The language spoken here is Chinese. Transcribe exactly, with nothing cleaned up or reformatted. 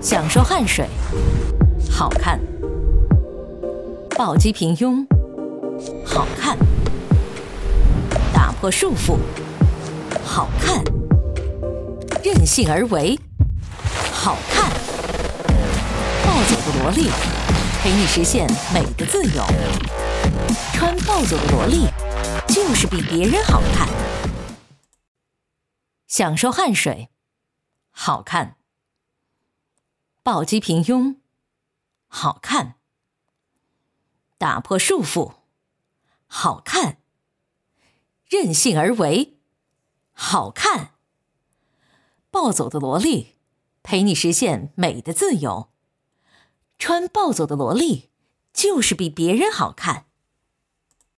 享受汗水，好看；暴击平庸，好看；打破束缚，好看；任性而为，好看；暴走的萝莉，陪你实现美的自由。穿暴走的萝莉，就是比别人好看。享受汗水，好看；暴击平庸，好看；打破束缚，好看；任性而为，好看；暴走的萝莉，陪你实现美的自由。穿暴走的萝莉，就是比别人好看。